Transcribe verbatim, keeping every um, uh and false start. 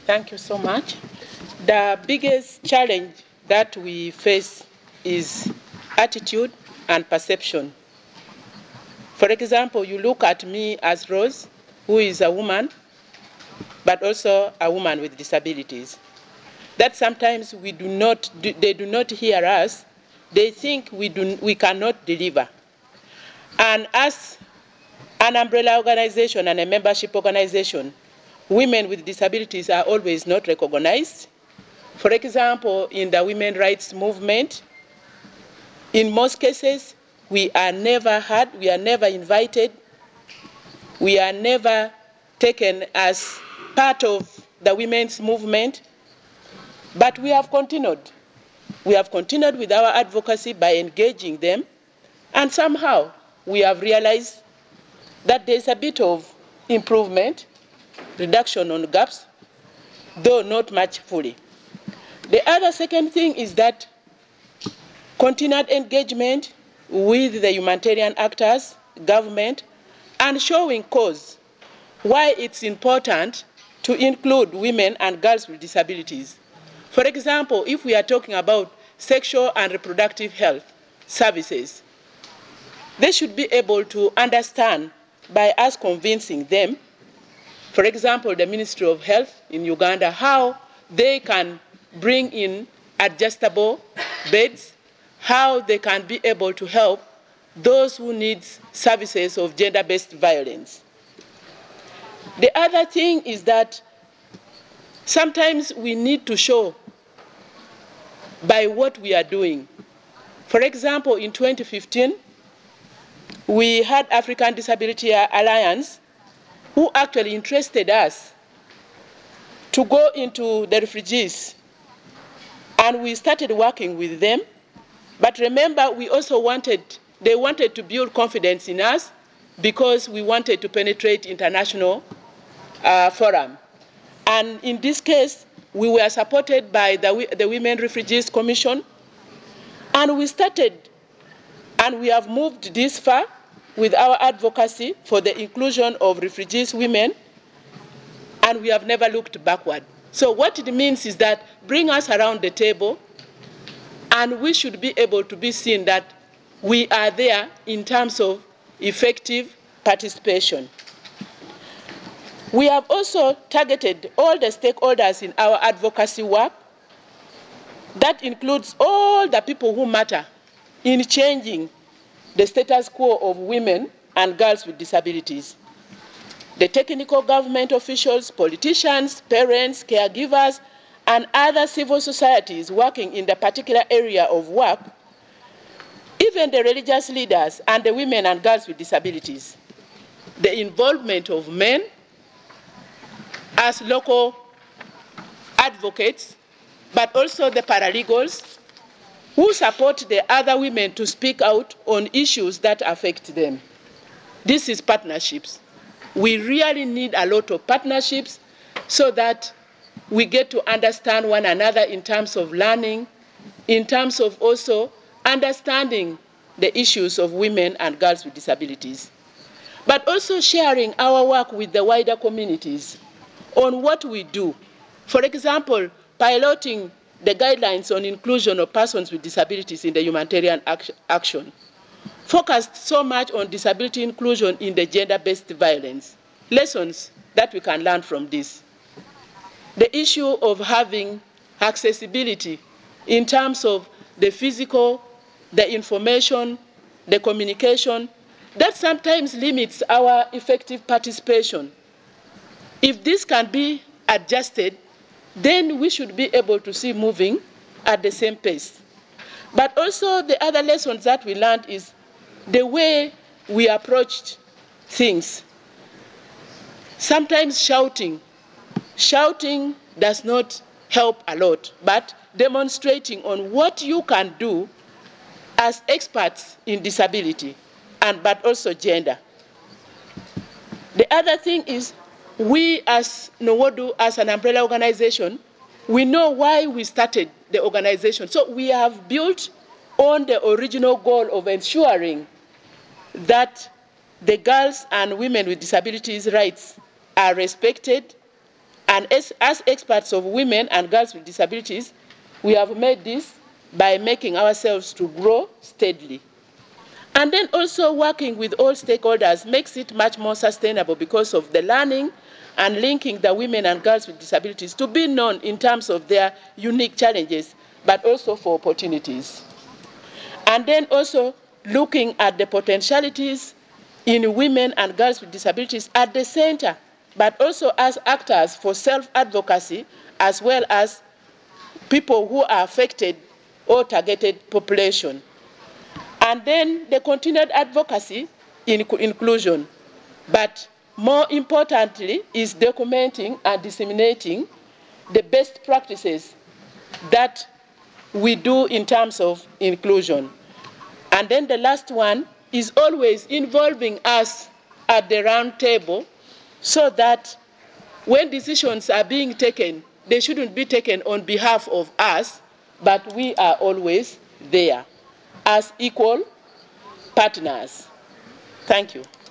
Thank you so much. The biggest challenge that we face is attitude and perception. For example, you look at me as Rose, who is a woman, but also a woman with disabilities. That sometimes we do not, they do not hear us. They think we, do, we cannot deliver. And as an umbrella organization and a membership organization, women with disabilities are always not recognized. For example, in the women's rights movement, in most cases, we are never heard, we are never invited, we are never taken as part of the women's movement, but we have continued. We have continued with our advocacy by engaging them, and somehow we have realized that there's a bit of improvement, reduction on gaps, though not much fully. The other second thing is that continued engagement with the humanitarian actors, government, and showing cause why it's important to include women and girls with disabilities. For example, if we are talking about sexual and reproductive health services, they should be able to understand by us convincing them, for example, the Ministry of Health in Uganda, how they can bring in adjustable beds, how they can be able to help those who need services of gender-based violence. The other thing is that sometimes we need to show by what we are doing. For example, in twenty fifteen, we had African Disability Alliance who actually interested us to go into the refugees, and we started working with them. But remember, we also wanted, they wanted to build confidence in us because we wanted to penetrate international uh, forum. And in this case, we were supported by the, the Women Refugees Commission, and we started, and we have moved this far with our advocacy for the inclusion of refugees women, and we have never looked backward. So what it means is that bring us around the table, and we should be able to be seen that we are there in terms of effective participation. We have also targeted all the stakeholders in our advocacy work. That includes all the people who matter in changing the status quo of women and girls with disabilities. The technical government officials, politicians, parents, caregivers, and other civil societies working in the particular area of work, even the religious leaders and the women and girls with disabilities. The involvement of men as local advocates, but also the paralegals who support the other women to speak out on issues that affect them. This is partnerships. We really need a lot of partnerships so that we get to understand one another in terms of learning, in terms of also understanding the issues of women and girls with disabilities, but also sharing our work with the wider communities on what we do. For example, piloting the guidelines on inclusion of persons with disabilities in the humanitarian action, focused so much on disability inclusion in the gender-based violence. Lessons that we can learn from this. The issue of having accessibility in terms of the physical, the information, the communication, that sometimes limits our effective participation. If this can be adjusted, then we should be able to see moving at the same pace. But also the other lessons that we learned is the way we approached things. Sometimes shouting. Shouting does not help a lot, but demonstrating on what you can do as experts in disability, and but also gender. The other thing is, we as Nowodu, as an umbrella organization, we know why we started the organization. So we have built on the original goal of ensuring that the girls and women with disabilities rights are respected, And as, as experts of women and girls with disabilities, we have made this by making ourselves to grow steadily. And then also working with all stakeholders makes it much more sustainable because of the learning and linking the women and girls with disabilities to be known in terms of their unique challenges, but also for opportunities. And then also looking at the potentialities in women and girls with disabilities at the center, but also as actors for self-advocacy, as well as people who are affected or targeted population. And then the continued advocacy in inclusion. But more importantly is documenting and disseminating the best practices that we do in terms of inclusion. And then the last one is always involving us at the round table so that when decisions are being taken, they shouldn't be taken on behalf of us, but we are always there as equal partners. Thank you.